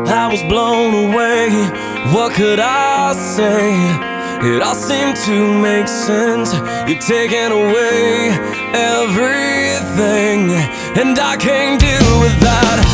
I was blown away. What could I say? It all seemed to make sense. You're taking away everything, and I can't deal with that.